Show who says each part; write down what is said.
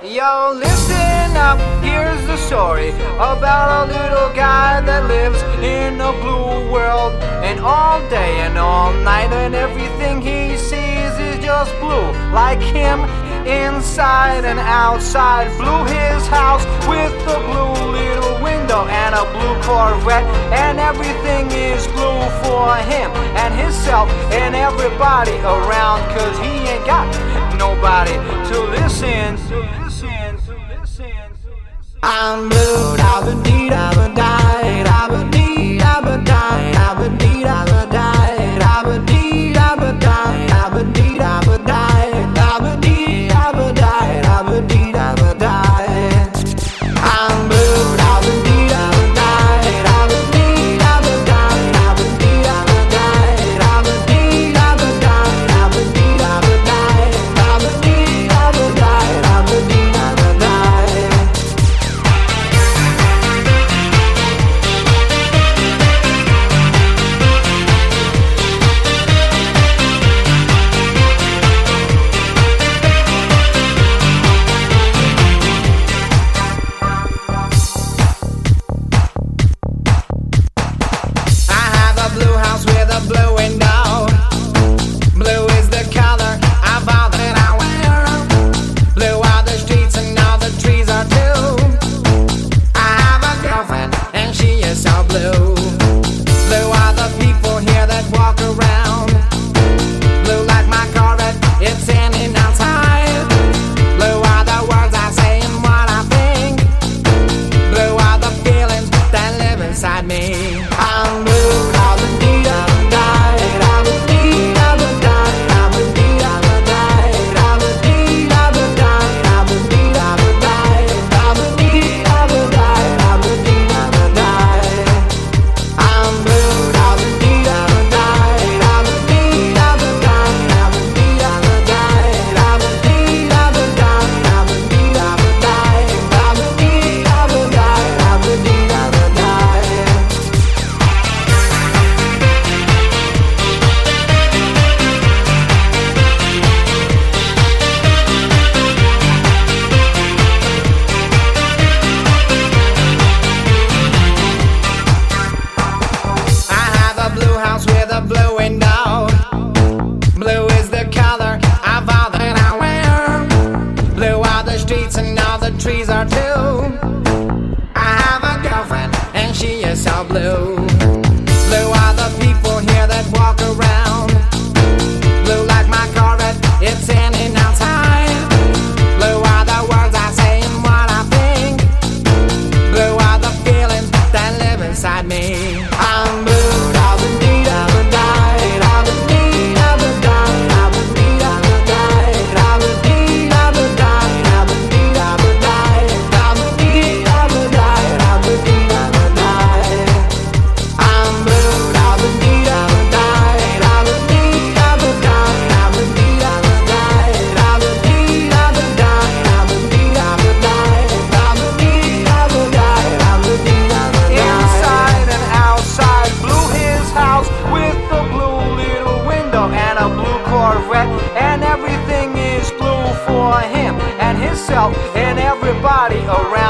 Speaker 1: Yo, listen up, here's the story about a little guy that lives in a blue world. And all day and all night and everything he sees is just blue. Like him, inside and outside. Blue his house with a blue little window and a blue Corvette. And everything is blue for him and himself and everybody around. Cause he ain't got nobody to listen. I'm blue, da-ba-dee, da-ba-die, da-ba-dee, da-ba-die, da-ba-dee, da-ba-die, da-ba-dee, da-ba-die, da-ba-dee, da-ba-die, da-ba-dee, da-ba-die, da-ba-dee, da-ba-die. I'm blue, da-ba-dee, da-ba-die, da-ba-dee, da-ba-die, da-ba-dee, da-ba-die, da-ba-dee, da-ba-die, da-ba-dee, da-ba-die, da-ba-dee, da-ba-die, da-ba-dee, da-ba-die. Blue house with a blue window. Blue is the color of all that I wear. Blue are the streets and all the trees are too. I have a girlfriend and she is so blue. Blue are the people here that walk around. Blue like my Corvette, it's standing outside. Blue are the words I say and what I think. Blue are the feelings that live inside me. I'm blue. With a blue window. Blue is the color of all that I wear. Blue are the streets and all the trees are too. I have a girlfriend and she is so blue. Blue are the people here that walk around. Blue like my Corvette, it's standing outside. Blue are the words I say and what I think. Blue are the feelings that live inside me. I'm blue. And everything is blue for him and himself and everybody around.